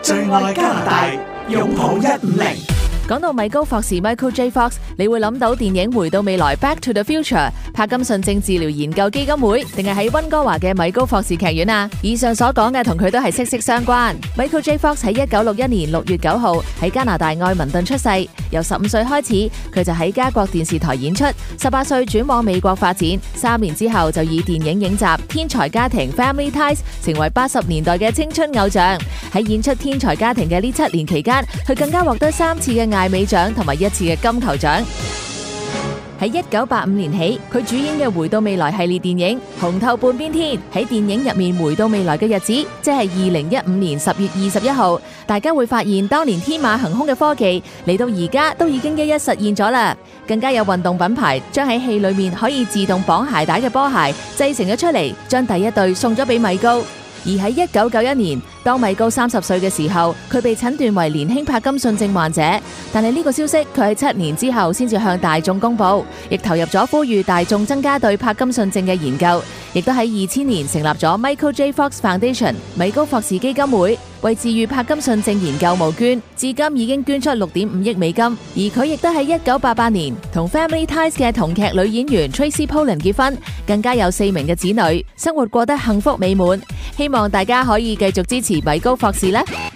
最愛加拿大，擁抱150。 講到米高霍士 Michael J. Fox， 你會諗到電影《回到未來》Back to the Future、柏金遜症治療研究基金會，定係喺溫哥華嘅米高霍士劇院啊？以上所講嘅同佢都係息息相關。Michael J. Fox 喺1961年6月9號喺加拿大愛民頓出世，由15歲開始，佢就喺加國電視台演出，18歲轉往美國發展，3年之後就以電影影集《天才家庭》Family Ties 成為80年代嘅青春偶像。喺演出《天才家庭》嘅呢7年期間，佢更加獲得3次嘅艾美獎同埋1次嘅金球獎。喺1985年起，佢主演嘅《回到未來》系列電影《紅透半邊天》喺電影入面回到未來嘅日子，即係2015年10月21號，大家會發現當年天馬行空嘅科技嚟到而家都已經一一實現咗啦。更加有運動品牌將喺戲裏面可以自動綁鞋帶嘅波鞋製成咗出嚟，將第一對送咗俾米高。而喺1991年，當米高30歲嘅時候，佢被診斷為年輕柏金遜症患者。但係呢個消息，佢喺7年之後先至向大眾公布，亦投入咗呼籲大眾增加對柏金遜症嘅研究，亦都喺2000年成立咗 Michael J. Fox Foundation 米高霍士基金會，為治癒柏金遜症研究募捐，至今已經捐出6.5億美金。而佢亦都喺1988年同 Family Ties 嘅同劇女演員 Tracy Pollan 結婚，更加有4名嘅子女，生活過得幸福美滿。希望大家可以繼續支持米高霍士啦。